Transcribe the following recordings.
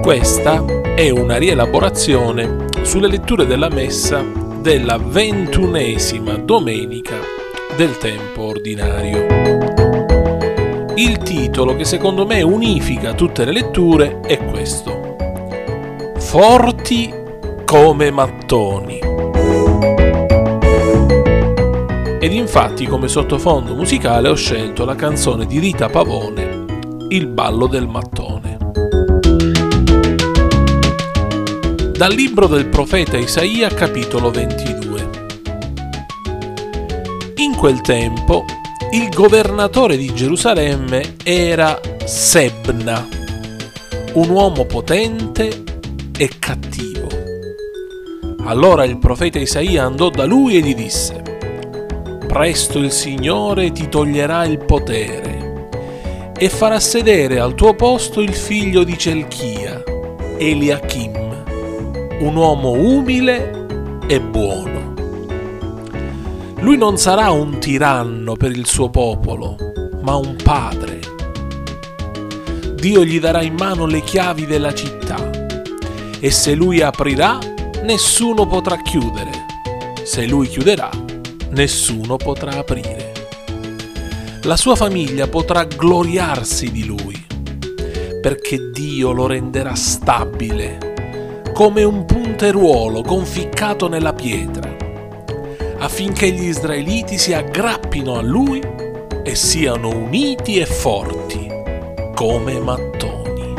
Questa è una rielaborazione sulle letture della Messa della 21ª domenica del tempo ordinario. Il titolo che secondo me unifica tutte le letture è questo: Forti come mattoni. Ed infatti come sottofondo musicale ho scelto la canzone di Rita Pavone, Il ballo del mattone. Dal libro del profeta Isaia, capitolo 22. In quel tempo il governatore di Gerusalemme era Sebna, un uomo potente e cattivo. Allora il profeta Isaia andò da lui e gli disse: presto il Signore ti toglierà il potere e farà sedere al tuo posto il figlio di Celchia, Eliachim, un uomo umile e buono. Lui non sarà un tiranno per il suo popolo, ma un padre. Dio gli darà in mano le chiavi della città, e se lui aprirà, nessuno potrà chiudere. Se lui chiuderà, nessuno potrà aprire. La sua famiglia potrà gloriarsi di lui, perché Dio lo renderà stabile, come un punteruolo conficcato nella pietra, affinché gli israeliti si aggrappino a lui e siano uniti e forti come mattoni.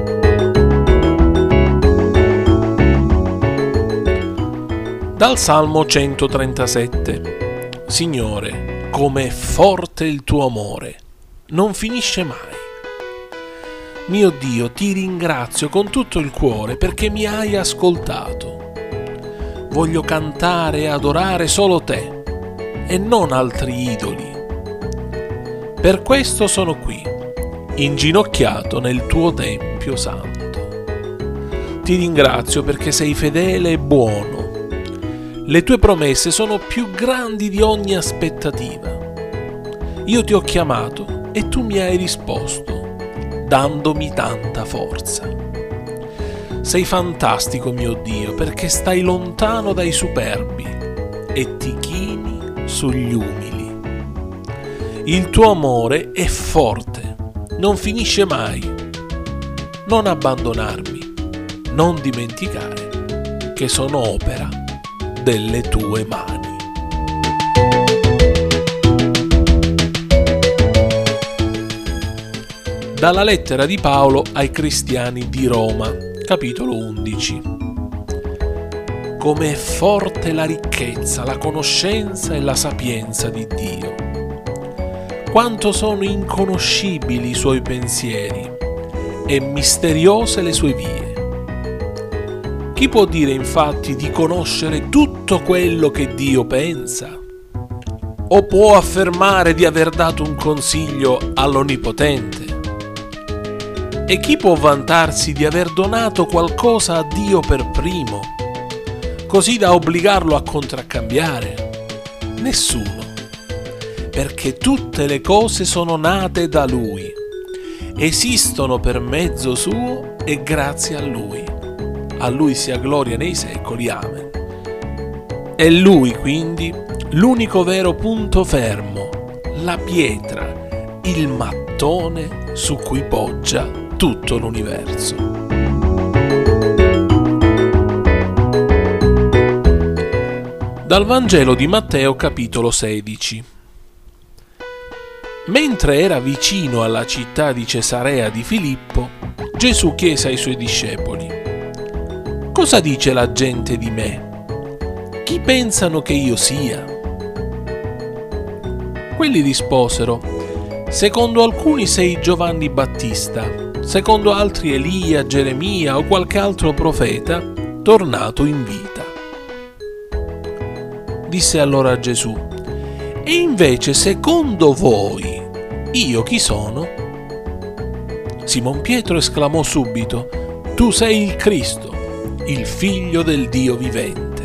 Dal Salmo 137. Signore, come è forte il tuo amore, non finisce mai. Mio Dio, ti ringrazio con tutto il cuore perché mi hai ascoltato. Voglio cantare e adorare solo te e non altri idoli. Per questo sono qui, inginocchiato nel tuo tempio santo. Ti ringrazio perché sei fedele e buono. Le tue promesse sono più grandi di ogni aspettativa. Io ti ho chiamato e tu mi hai risposto, dandomi tanta forza. Sei fantastico, mio Dio, perché stai lontano dai superbi e ti chini sugli umili. Il tuo amore è forte, non finisce mai. Non abbandonarmi, non dimenticare che sono opera delle tue mani. Dalla lettera di Paolo ai cristiani di Roma, capitolo 11. Come è forte la ricchezza, la conoscenza e la sapienza di Dio. Quanto sono inconoscibili i suoi pensieri e misteriose le sue vie. Chi può dire infatti di conoscere tutto quello che Dio pensa? O può affermare di aver dato un consiglio all'Onnipotente? E chi può vantarsi di aver donato qualcosa a Dio per primo, così da obbligarlo a contraccambiare? Nessuno, perché tutte le cose sono nate da Lui, esistono per mezzo suo e grazie a Lui. A Lui sia gloria nei secoli. Amen. È Lui, quindi, l'unico vero punto fermo, la pietra, il mattone su cui poggia tutto l'universo. Dal Vangelo di Matteo, capitolo 16. Mentre era vicino alla città di Cesarea di Filippo, Gesù chiese ai suoi discepoli: cosa dice la gente di me? Chi pensano che io sia? Quelli risposero: secondo alcuni sei Giovanni Battista, secondo altri Elia, Geremia o qualche altro profeta tornato in vita. Disse allora Gesù: e invece secondo voi io chi sono? Simon Pietro esclamò subito: tu sei il Cristo, il Figlio del Dio vivente.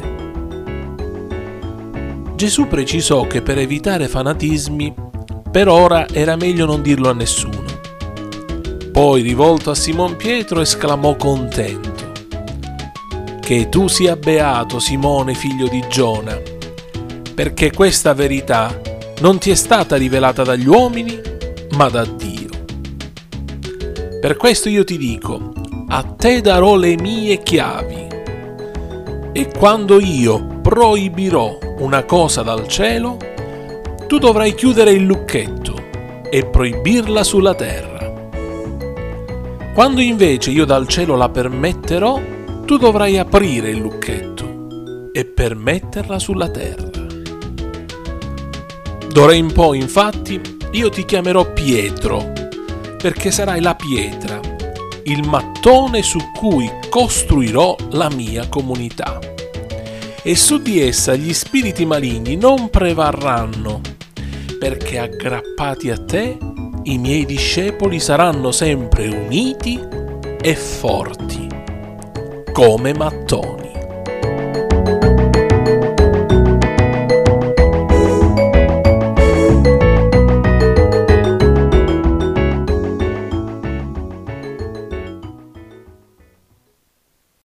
Gesù precisò che per evitare fanatismi, per ora era meglio non dirlo a nessuno. Poi, rivolto a Simon Pietro, esclamò contento: che tu sia beato, Simone, figlio di Giona, perché questa verità non ti è stata rivelata dagli uomini, ma da Dio. Per questo io ti dico: a te darò le mie chiavi, e quando io proibirò una cosa dal cielo, tu dovrai chiudere il lucchetto e proibirla sulla terra. Quando invece io dal cielo la permetterò, tu dovrai aprire il lucchetto e permetterla sulla terra. D'ora in poi, infatti, io ti chiamerò Pietro, perché sarai la pietra, il mattone su cui costruirò la mia comunità. E su di essa gli spiriti maligni non prevarranno, perché aggrappati a te i miei discepoli saranno sempre uniti e forti, come mattoni.